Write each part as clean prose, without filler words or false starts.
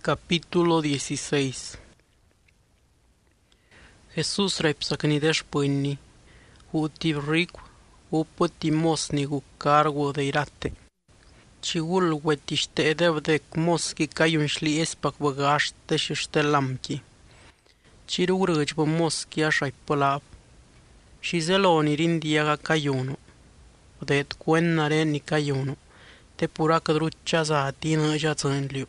Capítulo 16. Jesús repsacnidesh pâini, utiv ricu, upătimosnigu cargo de irate. Cigul wetiştedev de kmoski kayunșli espak băgaște și ștelamchi. Ciru râci bă moski așa-i pălap. Și zeloni rindiaga cayunu. Odet cuennare ni cayunu. Te pura cădruceaza atină ja țânliu.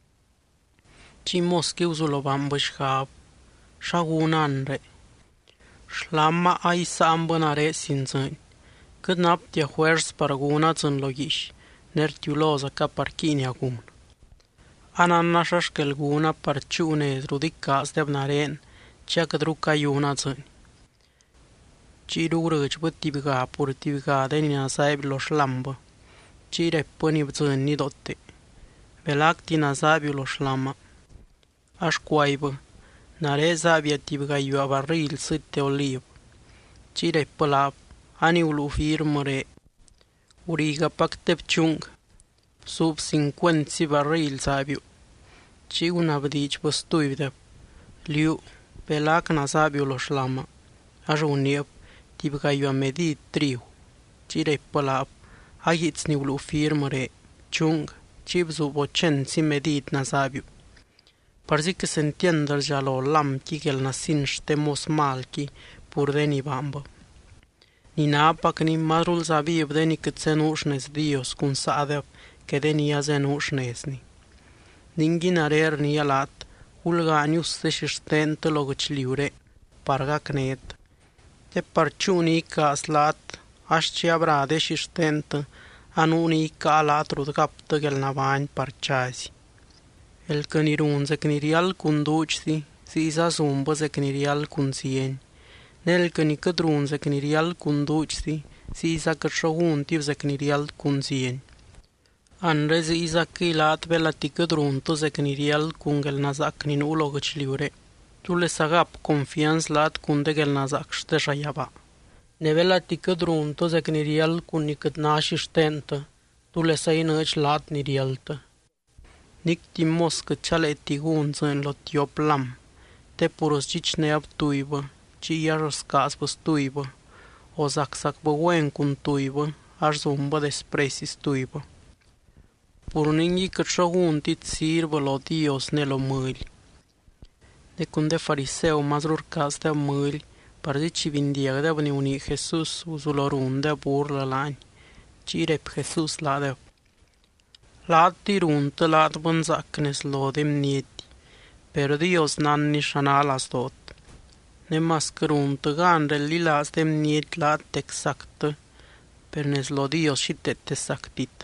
Ci moski uzulovam bășcap. Șagunanre. Șlama ai sambănare sințâni. Cât naptia huers parguna țânlogiș. Nertiuloza ca parchini acum. Ananașașcălguna parciune rudicas de abnaren. Cea cădru caiuna țâni. Ciru râci bă tibiga pur tibiga de nina saib lo șlambă. Cire păni țâni ni dotte. Velac tina sabiu lo șlama. Aș coaibă. Nare zabia tibiga iua barril sâte oliv. Cire pălap. Aniulu firmăre. Uriga pac tepciung. Sub 50 barril sabiu. Ci una vdici bă stuivdep. Liu. Velac na sabiu lo șlama. Aș uniep. Tibiga iua medit triu. Cire pălap. Agiți niulu firmăre. Ciung. Cib sub 100 medit na sabiu. Parzi că se entiender ja lo lam kigel na sinște mos malki pur de ni bambă. Ni napac ni marul zabiev de ni cât se nușnes Dios cum sadev că de ni aze nușnesni. Ningin arer ni alat, ulganius se ștentă logăci liure, parga cnet. Te parciuni ca aslat, așci abrade și ștentă, anuni ca alat rud captă gel navani parceazi. El cănirun zecnirial conduci si isa zumbă zecnirial cuncieni. Nel căni cădrun zecnirial conduci si isa cășogun tiv zecnirial cuncieni. Anrezi isa căilat velati cădrun to zecnirial cungel nazac nin ulogăci liure. Tu le sagap confianz lat cundegel nazac șteșa iaba. Nevelati cădrun to zecnirial cun nicăt nași ștentă. Tu le săinăci lat nirialtă. Nicti moscă ceale tigunță în lot ioplam. Te puros cici neab tuibă, ci iar scas bă stuibă. O zac bă uen cun tuibă, aș zumbă despresis tuibă. Purninghi cât șoguntit sirbă lo Dios ne lo mâli. De cunde fariseu mazrur cas de mâli, parzici vindiag de abniuni Jesus uzulorun de burlă lani. Cirep Jesus la de lat tiruntă, lat bânzacnes lodem nieti, per Dios nanni șanalas tot. Nemascăruntă, ganrel lilas dem niet lat exactă, per nes lo Dios și tete sactit.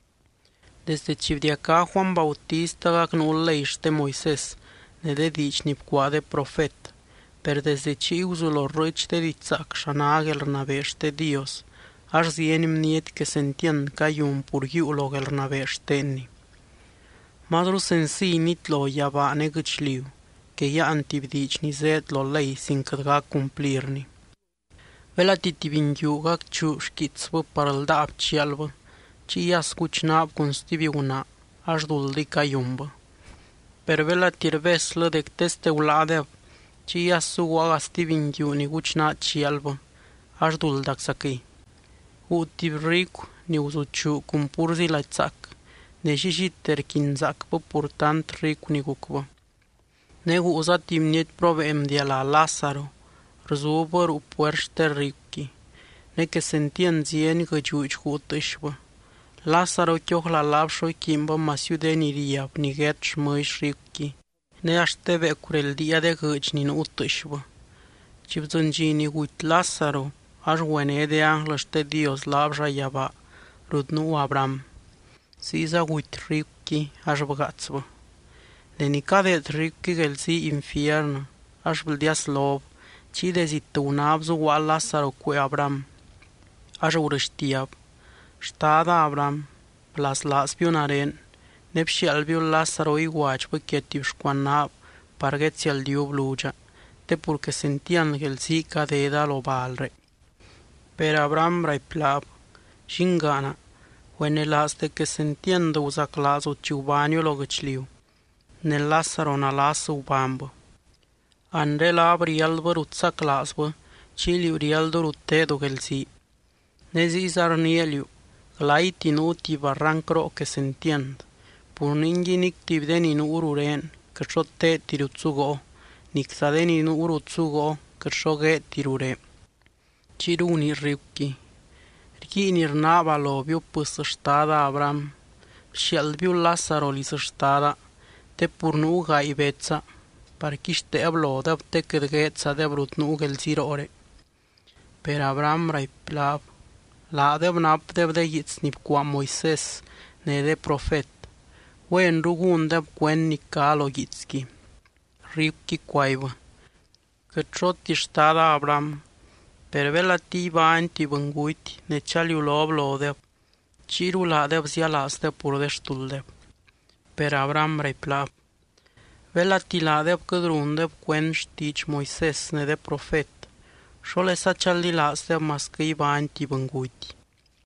Desde civdiaca Juan Bautista gac nu leiște Moises, ne dedici nipcoa de profet, per desde ci uzulor râci de dițac șanagel navește Dios, aș zienim niet că se entien ca iun purgiu logel naveșteni. Madru sensi nit lo iava negăcliu, că ia antibdici ni zet lo lei sin cât ga cumplirni. Vela titivingiu gac ciu șchițvă parălda apcialvă, ci ia scucinab cum stiviuna, aș duldi ca iumbă. Per vela tirveslă de teste uladev, ci ia suga stivingiu ni gucina cialvă, aș duldac sacăi. Utiv ricu ni uzuciu cum purzi la țac, deși și terchinzac pă purtant ricu ni cucvă. Negu uzatim niet provem de la Lazaro, răzubăr upuerște rici, neque sentien zieni căciuci cu utâșvă. Lazaro chioh la lapșo chimbă masiu de niriap, niget șmăiș rici, ne așteve curel dia de căci nin utâșvă. Cipzângini uit Lazaro, aș uene de anglăște Dios labja iava, rudnu Abram. Siza uit rici, aș băgațvă. De nicade rici gelzi infierno, aș vâldea slov, ci de zituna abzu ua Lazaro cu Abram. Aș urăștiab. Stada Abram, plas las pionaren, nepși albiul Lazaro iguaci păchetiv școanab, pargeți al diu bluja, de purcă sentian gelzi cadeda lo balre. Per Abram raiplab, shingana, when elaste que se entienda usa claso ciubanio logăcliu. ne Lázaro nalasă ubambă. Andela brialbă rutsac lasbă, ciliu rialdo ruttedo gelsi. Nezi sarnieliu, glaiti nuti barrancro che sentient, purningi nictiv deni nu ururen, că șotte tirutsugo, nixadeni nu urutsugo, că șoge tirure. Ciruni riuki. Rkinir navalo viu păsă stada Abram, și al viu Lázaro lisă stada, te purnu gai veța, parchiste ablo dab te câdgeța de brut nu gelzirore. Per Abram rai plav, la deb nap deb de gitsnip qua Moises, ne de profet, wen rugun deb quen nicalo gitski. Riuki quaivă. Că troti stada Abram, per vela ti va anti vânguiti, ne chaliu lo deb, ciru la deb zia las de pur de stul deb. Per Abram rai plav. Vela ti la deb cădrun deb quen știci Moises ne de profet, șole sa chali las deb mascăi va anti vânguiti.